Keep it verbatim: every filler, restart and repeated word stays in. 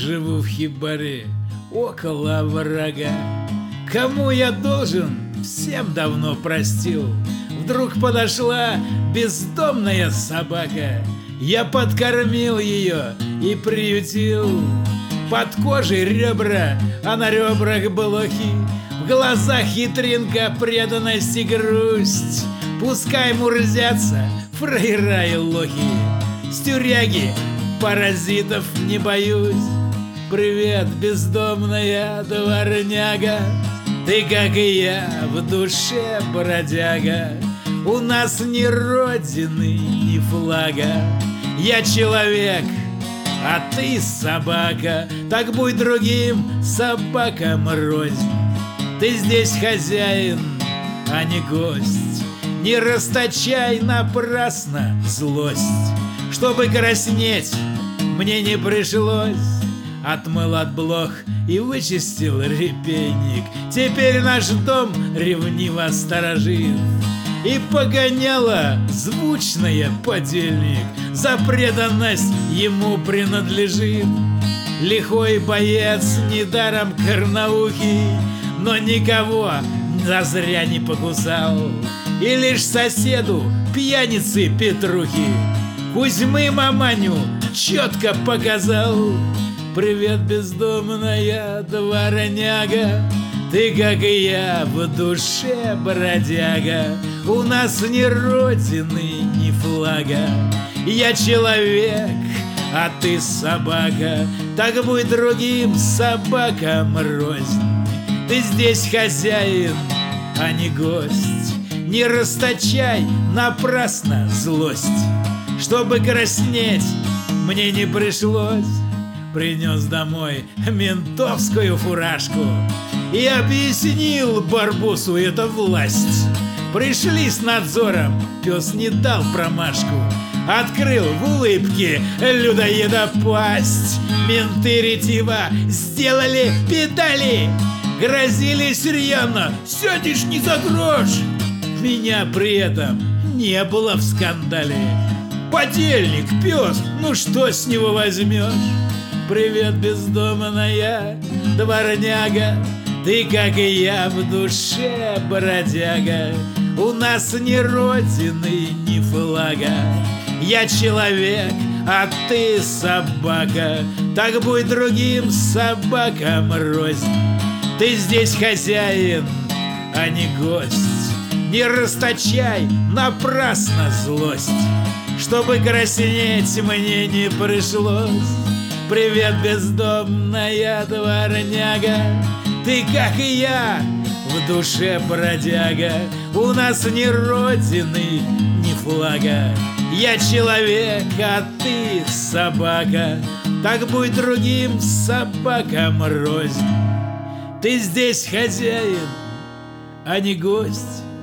живу в хибаре около оврага. Кому я должен, всем давно простил. Вдруг подошла бездомная собака. Я подкормил ее и приютил. Под кожей ребра, а на ребрах блохи. В глазах хитринка, преданность и грусть. Пускай мурзятся фраера и лохи. С тюряги паразитов не боюсь. Привет, бездомная дворняга. Ты, как и я, в душе бродяга. У нас ни родины, ни флага. Я человек, а ты собака. Так будь другим собакам рознь. Ты здесь хозяин, а не гость. Не расточай напрасно злость. Чтобы краснеть, мне не пришлось. Отмыл от блох и вычистил репейник. Теперь наш дом ревниво сторожит. И погоняла звучная подельник. За преданность ему принадлежит. Лихой боец, недаром корноухий, но никого зазря не покусал. И лишь соседу, пьяницы Петрухи, Кузьмы маманю четко показал. Привет, бездомная дворняга. Ты, как и я, в душе бродяга. У нас ни родины, ни флага. Я человек, а ты собака. Так будь другим собакам рознь. Ты здесь хозяин, а не гость. Не расточай напрасно злость. Чтобы краснеть, мне не пришлось. Принес домой ментовскую фуражку и объяснил Барбосу это власть. Пришли с надзором, пес не дал промашку. Открыл в улыбке людоеда пасть. Менты ретиво сделали педали. Грозились рьяно: сядешь не за грош. Меня при этом не было в скандале. Подельник, пес, ну что с него возьмешь? Привет, бездомная дворняга. Ты, как и я, в душе бродяга. У нас ни родины, ни флага. Я человек, а ты собака. Так будь другим собакам рознь. Ты здесь хозяин, а не гость. Не расточай напрасно злость. Чтобы краснеть, мне не пришлось. Привет, бездомная дворняга. Ты, как и я, в душе бродяга. У нас ни родины, ни флага. Я человек, а ты собака. Так будь другим собакам рознь. Ты здесь хозяин, а не гость.